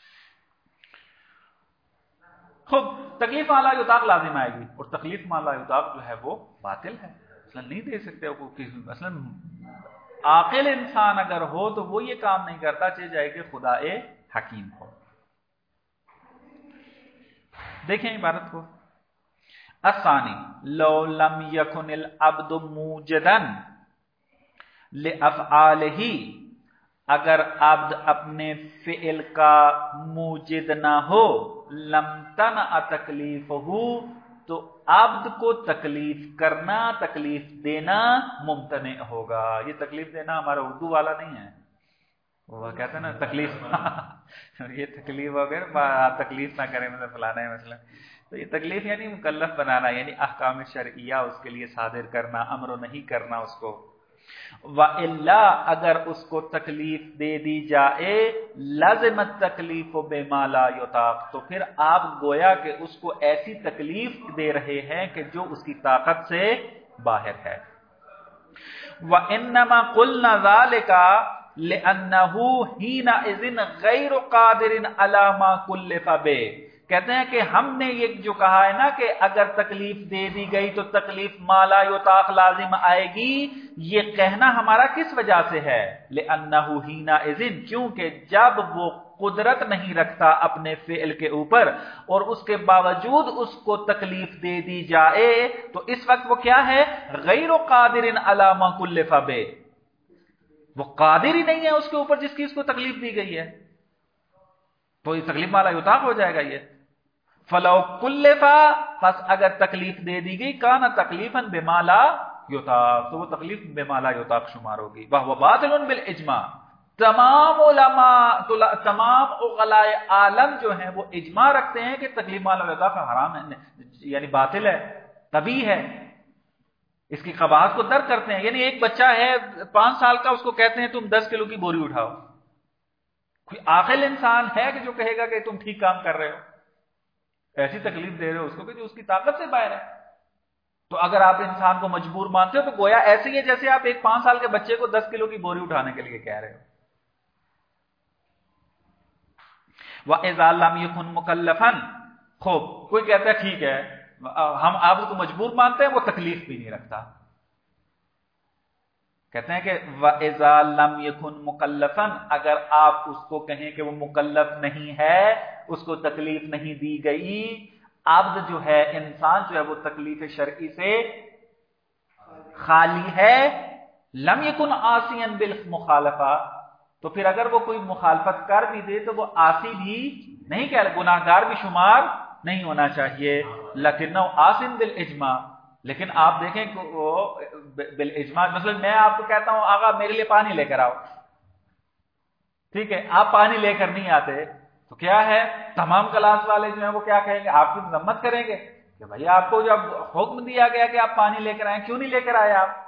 Speaker 1: خب تکلیف ما لا یطاق لازم آئے گی، اور تکلیف ما لا یطاق جو ہے وہ باطل ہے، اصلا نہیں دے سکتے وہ، اصلا عاقل انسان اگر ہو تو وہ یہ کام نہیں کرتا، چاہے جائے کہ خدا حکیم ہو۔ دیکھیں عبارت کو، الثانی لو لم یکن العبد موجدا لافعالہ، اگر عبد اپنے فعل کا موجد نہ ہو، لم تنع تکلیفہ، تو عبد کو تکلیف کرنا، تکلیف دینا ممتنع ہوگا۔ یہ تکلیف دینا ہمارا اردو والا نہیں ہے، وہ کہتے ہیں نا تکلیف یہ تکلیف وغیرہ، تکلیف نہ کریں مطلب فلانا ہے مثلا، تو یہ تکلیف یعنی مکلف بنانا، یعنی احکام شرعیہ اس کے لیے صادر کرنا، امر و نہیں کرنا اس کو۔ وَإِلَّا، اگر اس کو تکلیف دے دی جائے، لازم التکلیف بما لا یطاق، تو پھر آپ گویا کہ اس کو ایسی تکلیف دے رہے ہیں کہ جو اس کی طاقت سے باہر ہے۔ وَإِنَّمَا قُلْنَا ذَلِكَ لِأَنَّهُ حِينَئِذٍ غَيْرُ قَادِرٍ عَلَى مَا كُلِّفَ بِهِ، کہتے ہیں کہ ہم نے یہ جو کہا ہے نا کہ اگر تکلیف دے دی گئی تو تکلیف ما لا یطاق لازم آئے گی، یہ کہنا ہمارا کس وجہ سے ہے؟ لِأَنَّهُ حِينَئِذٍ، کیونکہ جب وہ قدرت نہیں رکھتا اپنے فعل کے اوپر اور اس کے باوجود اس کو تکلیف دے دی جائے، تو اس وقت وہ کیا ہے؟ غیر قادر علی ما کلف بہ، وہ قادر ہی نہیں ہے اس کے اوپر جس کی اس کو تکلیف دی گئی ہے، تو یہ تکلیف ما لا یطاق ہو جائے گا۔ یہ فلو کلفا، پس اگر تکلیف دے دی گئی، کانا تکلیفا بما لا یطاق، تو وہ تکلیف بما لا یطاق شمار ہوگی۔ وہو باطل بالاجماع، تمام علماء، تمام عقلاء عالم جو ہیں وہ اجماع رکھتے ہیں کہ تکلیف ما لا یطاق حرام ہے، یعنی باطل ہے، طبیعی ہے، اس کی قباحت کو درک کرتے ہیں۔ یعنی ایک بچہ ہے پانچ سال کا، اس کو کہتے ہیں تم دس کلو کی بوری اٹھاؤ، کوئی عاقل انسان ہے کہ جو کہے گا کہ تم ٹھیک کام کر رہے ہو؟ ایسی تکلیف دے رہے ہو اس کو کہ جو اس کی طاقت سے باہر ہے۔ تو اگر آپ انسان کو مجبور مانتے ہو تو گویا ایسے ہی ہے جیسے آپ ایک پانچ سال کے بچے کو دس کلو کی بوری اٹھانے کے لیے کہہ رہے ہو۔ وَإِذَا لَمْ يَكُنْ مُكَلَّفًا، خوب کوئی کہتا ہے ٹھیک ہے ہم آپ کو مجبور مانتے ہیں، وہ تکلیف بھی نہیں رکھتا، کہتے ہیں کہ وَإِذَا لَمْ يَكُنْ مُكَلَّفًا، اگر آپ اس کو کہیں کہ وہ مکلف نہیں ہے، اس کو تکلیف نہیں دی گئی، عبد جو ہے، انسان جو ہے وہ تکلیف شرعی سے خالی ہے، لم یکن عاصیا بالمخالفہ، تو پھر اگر وہ کوئی مخالفت کر بھی دے تو وہ عاصی بھی نہیں، کہ گناہگار بھی شمار نہیں ہونا چاہیے، لکنہ عاصم بالاجماع، لیکن آپ دیکھیں کہ وہ بالاجماع، مثلا میں آپ کو کہتا ہوں آقا میرے لیے پانی لے کر آؤ، ٹھیک ہے، آپ پانی لے کر نہیں آتے تو کیا ہے، تمام کلاس والے جو ہیں وہ کیا کہیں گے؟ آپ کی مذمت کریں گے کہ بھائی آپ کو جب حکم دیا گیا کہ آپ پانی لے کر آئیں، کیوں نہیں لے کر آئے آپ؟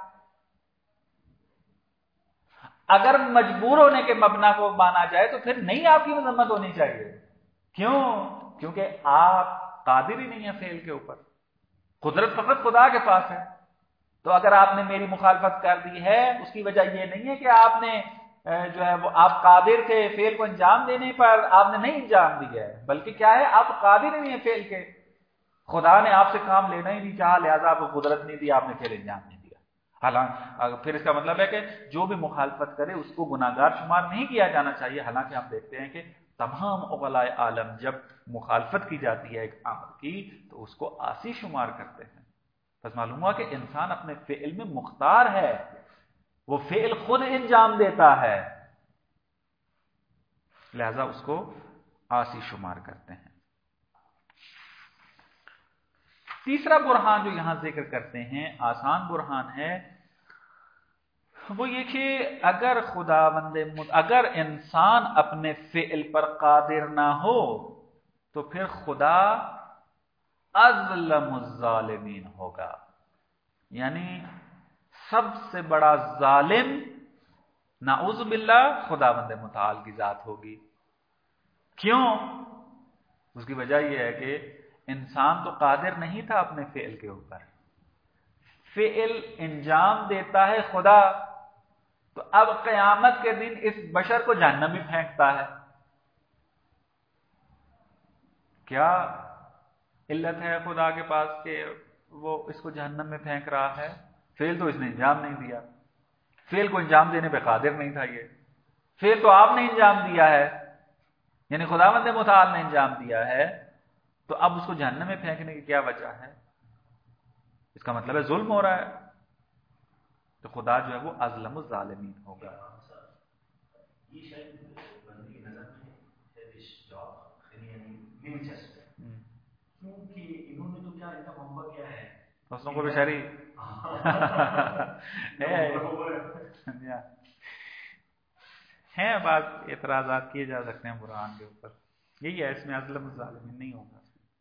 Speaker 1: اگر مجبور ہونے کے مبنا کو مانا جائے تو پھر نہیں آپ کی مذمت ہونی چاہیے، کیوں؟ کیونکہ آپ قادر ہی نہیں ہیں فعل کے اوپر، قدرت فقط خدا کے پاس ہے۔ تو اگر آپ نے میری مخالفت کر دی ہے، اس کی وجہ یہ نہیں ہے کہ آپ نے جو ہے وہ آپ قادر تھے فعل کو انجام دینے پر، آپ نے نہیں انجام دیا ہے، بلکہ کیا ہے، آپ قادر نہیں ہیں فعل کے، خدا نے آپ سے کام لینا ہی نہیں چاہا، لہذا آپ کو قدرت نہیں دی، آپ نے فعل انجام نہیں دیا۔ حالانکہ پھر اس کا مطلب ہے کہ جو بھی مخالفت کرے اس کو گناہگار شمار نہیں کیا جانا چاہیے، حالانکہ ہم دیکھتے ہیں کہ تمام عقلاء عالم جب مخالفت کی جاتی ہے ایک امر کی تو اس کو عاصی شمار کرتے ہیں۔ بس معلوم ہوا کہ انسان اپنے فعل میں مختار ہے، وہ فعل خود انجام دیتا ہے، لہذا اس کو عاصی شمار کرتے ہیں۔ تیسرا برہان جو یہاں ذکر کرتے ہیں، آسان برہان ہے، وہ یہ کہ اگر خداوند اگر انسان اپنے فعل پر قادر نہ ہو تو پھر خدا اظلم الظالمین ہوگا، یعنی سب سے بڑا ظالم نعوذ باللہ خداوند متعال کی ذات ہوگی۔ کیوں؟ اس کی وجہ یہ ہے کہ انسان تو قادر نہیں تھا اپنے فعل کے اوپر، فعل انجام دیتا ہے خدا، تو اب قیامت کے دن اس بشر کو جہنم میں پھینکتا ہے۔ کیا علت ہے خدا کے پاس کہ وہ اس کو جہنم میں پھینک رہا ہے؟ فعل تو اس نے انجام نہیں دیا، فعل کو انجام دینے پہ قادر نہیں تھا، یہ فعل تو آپ نے انجام دیا ہے، یعنی خداوند متعال نے انجام دیا ہے، تو اب اس کو جہنم میں پھینکنے کی کیا وجہ ہے؟ اس کا مطلب ہے ظلم ہو رہا ہے، تو خدا جو ہے وہ اظلم الظالمین ہوگا۔
Speaker 2: یہ شاید بندے کی نظر میں جواب نہیں دلچسپ ہے، کیونکہ انہوں نے تو کیا ان کا معاملہ کیا ہے،
Speaker 1: دوستوں کو بیچاری ہیں بعض اعتراضات کیے جا سکتے ہیں قرآن کے اوپر، یہی ہے اس میں اظلم الظالمین نہیں ہوگا،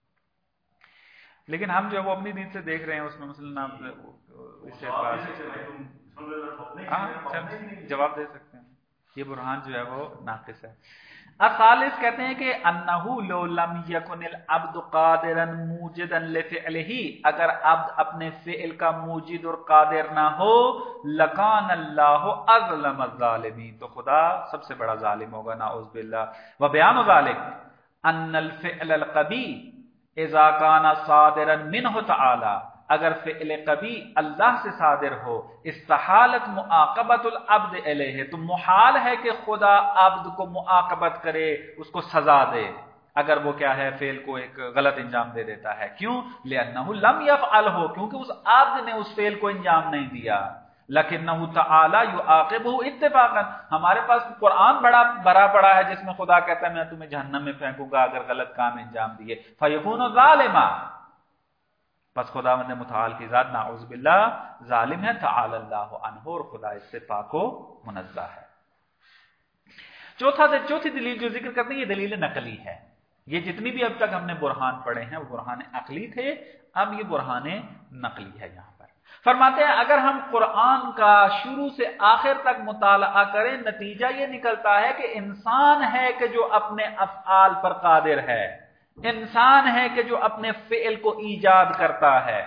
Speaker 1: لیکن ہم جو ہے وہ اپنی دین سے دیکھ رہے ہیں اس میں مثلا اس اعتبار سے ہاں جواب دے سکتے ہیں، یہ برہان جو ہے وہ ناقص ہے۔ الثالث کہتے ہیں کہ انہو لو لم یکن العبد قادرا موجدا لفعلہ، اگر عبد اپنے فعل کا موجد اور قادر نہ ہو، لکان اللہ اظلم الظالمین، تو خدا سب سے بڑا ظالم ہوگا، نعوذ باللہ۔ وبیان ذلک ان الفعل القبیح اذا کان صادرا منہ تعالی، اگر فعل قبیح اللہ سے صادر ہو، استحالت معاقبت العبد علیہ، تو محال ہے کہ خدا عبد کو معاقبت کرے، اس کو سزا دے اگر وہ کیا ہے فعل کو ایک غلط انجام دے دیتا ہے۔ کیوں؟ لأنہ لم یفعلہ، کیونکہ اس عبد نے اس فعل کو انجام نہیں دیا، لیکنہ تعالی یعاقبہ اتفاقا، ہمارے پاس قرآن بڑا بھرا پڑا ہے جس میں خدا کہتا ہے میں تمہیں جہنم میں پھینکوں گا اگر غلط کام انجام دیے، فیکون ظالما، پس خدا مند متعال کی ذات نعوذ باللہ ظالم ہے، تعالی اللہ عنہ، اور خدا اس سے پاک و منزہ ہے۔ چوتھا چوتھی دلیل جو ذکر کرتے ہیں یہ دلیل نقلی ہے، یہ جتنی بھی اب تک ہم نے برہان پڑھے ہیں وہ برہان عقلی تھے، اب یہ برہان نقلی ہے۔ یہاں پر فرماتے ہیں اگر ہم قرآن کا شروع سے آخر تک مطالعہ کریں، نتیجہ یہ نکلتا ہے کہ انسان ہے کہ جو اپنے افعال پر قادر ہے، انسان ہے کہ جو اپنے فعل کو ایجاد کرتا ہے۔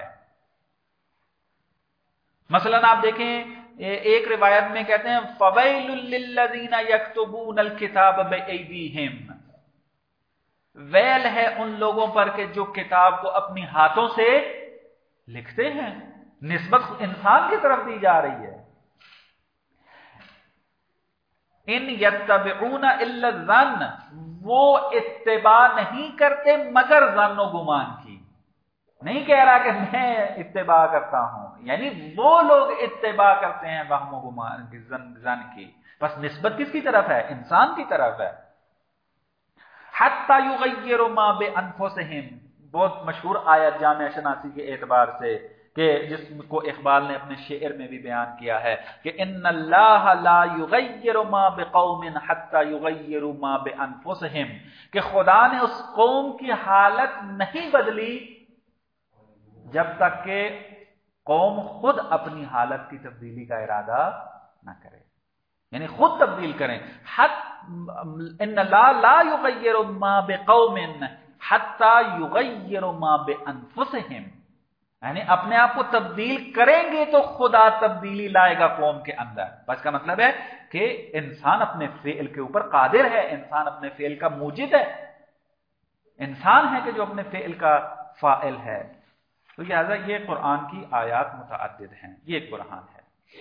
Speaker 1: مثلا آپ دیکھیں ایک روایت میں کہتے ہیں فویل للذین یکتبون الکتاب بایدیہم، ویل ہے ان لوگوں پر کہ جو کتاب کو اپنی ہاتھوں سے لکھتے ہیں، نسبت انسان کی طرف دی جا رہی ہے۔ ان یتبعون الا الظن، وہ اتباع نہیں کرتے مگر ظن و گمان کی، نہیں کہہ رہا کہ میں اتباع کرتا ہوں، یعنی وہ لوگ اتباع کرتے ہیں وہم و گمان کی، ظن کی، بس نسبت کس کی طرف ہے؟ انسان کی طرف ہے۔ حتی یغیروا ما بانفسہم، بہت مشہور آیت جامع شناسی کے اعتبار سے کہ جس کو اقبال نے اپنے شعر میں بھی بیان کیا ہے کہ ان اللہ لا یغیر ما بقوم حتی یغیروا ما بانفسہم، کہ خدا نے اس قوم کی حالت نہیں بدلی جب تک کہ قوم خود اپنی حالت کی تبدیلی کا ارادہ نہ کرے، یعنی خود تبدیل کریں۔ ان اللہ لا یغیر ما بقوم حتی یغیروا ما بانفسہم، یعنی اپنے آپ کو تبدیل کریں گے تو خدا تبدیلی لائے گا قوم کے اندر۔ بس کا مطلب ہے کہ انسان اپنے فعل کے اوپر قادر ہے، انسان اپنے فعل کا موجد ہے، انسان ہے کہ جو اپنے فعل کا فاعل ہے۔ تو لہذا یہ قرآن کی آیات متعدد ہیں، یہ ایک برہان ہے۔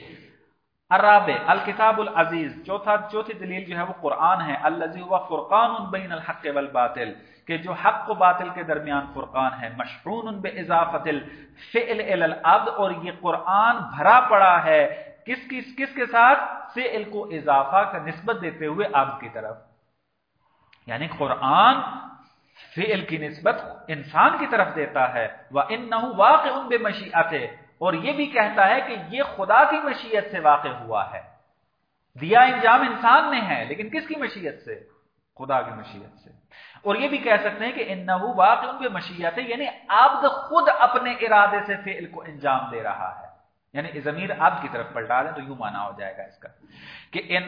Speaker 1: الرابع الکتاب العزیز، چوتھا چوتھی دلیل جو ہے وہ قرآن ہے، الذی هو فرقان بین الحق والباطل، کہ جو حق و باطل کے درمیان فرقان ہے، مشحون باضافت الفعل الی العبد، اور یہ قرآن بھرا پڑا ہے کس کس کس کے ساتھ؟ فعل کو اضافہ کا نسبت دیتے ہوئے عبد کی طرف، یعنی قرآن فعل کی نسبت انسان کی طرف دیتا ہے، وَإِنَّهُ وَاقِعٌ بِمَشِیئَتِهِ، اور یہ بھی کہتا ہے کہ یہ خدا کی مشیت سے واقع ہوا ہے، دیا انجام انسان نے ہے لیکن کس کی مشیت سے؟ خدا کی مشیت سے۔ اور یہ بھی کہہ سکتے ہیں کہ انہو واقع بمشیت، یعنی عبد خود اپنے ارادے سے فعل کو انجام دے رہا ہے، یعنی ضمیر عبد کی طرف پلٹا دیں تو یوں معنی ہو جائے گا اس کا کہ ان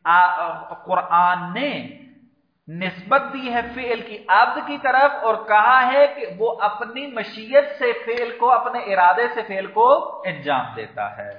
Speaker 1: قرآن نے نسبت دی ہے فعل کی عبد کی طرف اور کہا ہے کہ وہ اپنی مشیت سے فعل کو، اپنے ارادے سے فعل کو انجام دیتا ہے۔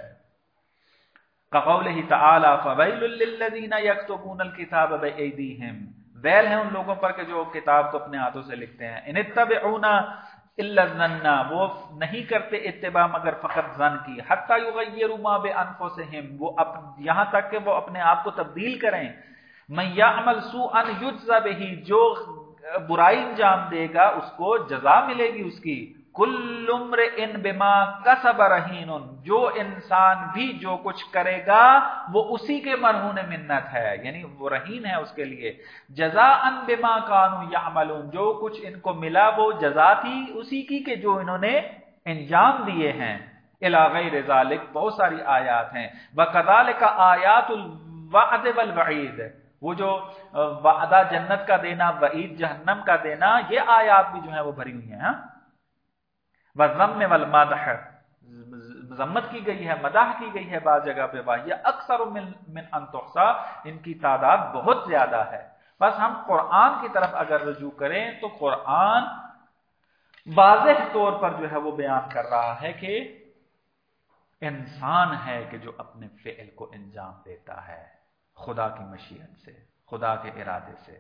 Speaker 1: کقولہ تعالی فویل للذین یکتبون الکتاب بایدیہم، ویل ہے ان لوگوں پر کہ جو کتاب کو اپنے ہاتھوں سے لکھتے ہیں۔ ان اتبعون الا الظن، وہ نہیں کرتے اتباع مگر فقط ظن کی۔ حتی یغیروا ما بانفسہم، وہ یہاں تک کہ وہ اپنے آپ کو تبدیل کریں۔ من یعمل سوءا یجزا بہ، جو برائی انجام دے گا اس کو جزا ملے گی اس کی۔ کل امرئ بما کسب رہین، جو انسان بھی جو کچھ کرے گا وہ اسی کے مرہون منت ہے، یعنی وہ رہین ہے اس کے لیے. جزاء بما کانوا یعملون، جو کچھ ان کو ملا وہ جزا تھی اسی کی کہ جو انہوں نے انجام دیے ہیں. الی غیر ذالک، بہت ساری آیات ہیں. وکذالک آیات الوعد والوعید، وہ جو وعدہ جنت کا دینا، وعید جہنم کا دینا، یہ آیات بھی جو ہیں وہ بھری ہوئی ہیں. ہاں وَالذَّمِّ وَالْمَدْحِ، ذمت کی گئی ہے، مدح کی گئی ہے بعض جگہ پہ. یہ اکثر من من ان تحصیٰ، ان کی تعداد بہت زیادہ ہے. بس ہم قرآن کی طرف اگر رجوع کریں تو قرآن واضح طور پر جو ہے وہ بیان کر رہا ہے کہ انسان ہے کہ جو اپنے فعل کو انجام دیتا ہے خدا کی مشیت سے، خدا کے ارادے سے.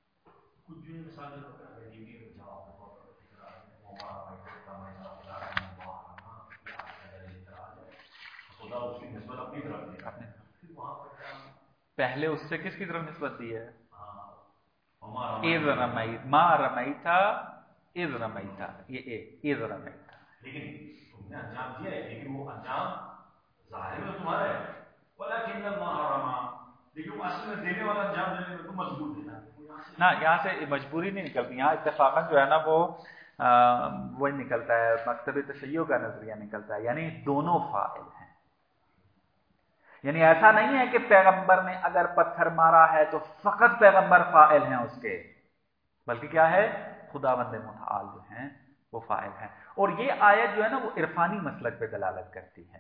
Speaker 1: پہلے اس سے کس کی طرف نسبت دی ہے؟ اذ رمیت، ما رمیتا اذ رمیتا، یہ اذ رمیتا.
Speaker 2: لیکن تم نے انجام دیا ہے، لیکن وہ انجام ظاہر میں تمہارا ہے، ولکن اللہ رما، لیکن اصل میں دینے والا انجام دینے میں تم مجبور دینا.
Speaker 1: نہ یہاں سے مجبوری نہیں نکلتی، یہاں اتفاقاً جو ہے نا وہ وہی نکلتا ہے، مکتب تشیع کا نظریہ نکلتا ہے، یعنی دونوں فاعل ہیں. یعنی ایسا نہیں ہے کہ پیغمبر نے اگر پتھر مارا ہے تو فقط پیغمبر فاعل ہیں اس کے، بلکہ کیا ہے، خداوند متعال جو ہیں وہ فاعل ہیں. اور یہ آیت جو ہے نا وہ عرفانی مسلک پہ دلالت کرتی ہے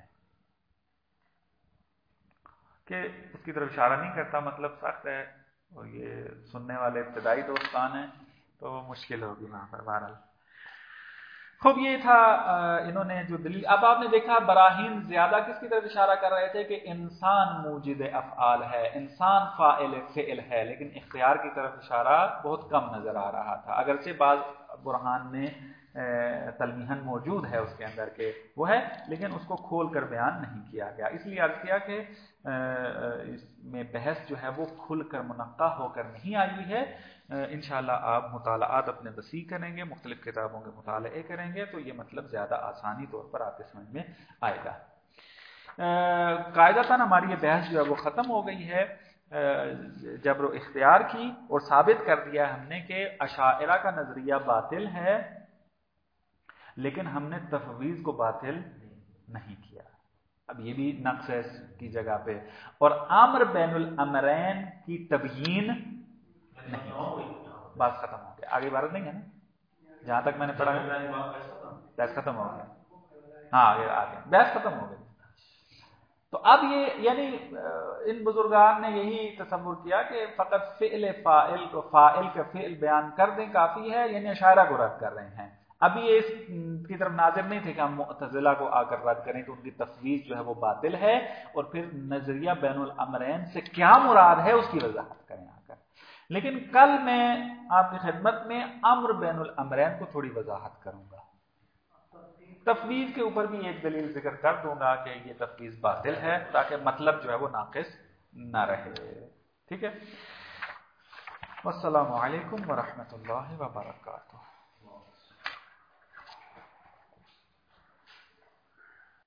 Speaker 1: کہ اس کی طرف اشارہ نہیں کرتا، مطلب سخت ہے اور یہ سننے والے ابتدائی دوستان ہیں تو مشکل ہوگی وہاں پر. بہرحال خوب یہ تھا انہوں نے جو دلیل. اب آپ نے دیکھا براہین زیادہ کس کی طرف اشارہ کر رہے تھے کہ انسان موجد افعال ہے، انسان فاعل فعل ہے، لیکن اختیار کی طرف اشارہ بہت کم نظر آ رہا تھا. اگرچہ بعض برہان میں تلمیحاً موجود ہے اس کے اندر کے وہ ہے، لیکن اس کو کھول کر بیان نہیں کیا گیا. اس لیے عرض کیا کہ اس میں بحث جو ہے وہ کھل کر منقع ہو کر نہیں آئی ہوئی ہے. انشاءاللہ آپ مطالعات اپنے وسیع کریں گے، مختلف کتابوں کے مطالعے کریں گے تو یہ مطلب زیادہ آسانی طور پر آپ کے سمجھ میں آئے گا. قاعدتاً ہماری یہ بحث جو ہے وہ ختم ہو گئی ہے جبر و اختیار کی، اور ثابت کر دیا ہم نے کہ اشاعرہ کا نظریہ باطل ہے، لیکن ہم نے تفویض کو باطل نہیں کیا. اب یہ بھی نقص ہے کی جگہ پہ. اور امر بین الامرین کی تبیین نہیں، بات ختم ہو گیا. آگے عبارت نہیں ہے نا، جہاں تک میں نے پڑھا بحث ختم ہو گیا. ہاں آگے آگے بحث ختم ہو گئی. تو اب یہ یعنی ان بزرگان نے یہی تصور کیا کہ فقط فعل فاعل کو فاعل کا فعل بیان کر دیں کافی ہے، یعنی اشاعرہ کو رد کر رہے ہیں. ابھی یہ اس کی طرف ناظر نہیں تھے کہ ہم معتزلہ کو آ کر رد کریں تو ان کی تفویض جو ہے وہ باطل ہے، اور پھر نظریہ بین الامرین سے کیا مراد ہے اس کی وضاحت کریں آ کر. لیکن کل میں آپ کی خدمت میں امر بین الامرین کو تھوڑی وضاحت کروں گا. تفویض کے اوپر بھی ایک دلیل ذکر کر دوں گا کہ یہ تفویض باطل ہے تاکہ مطلب جو ہے وہ ناقص نہ رہے. ٹھیک ہے. والسلام علیکم ورحمۃ اللہ وبرکاتہ.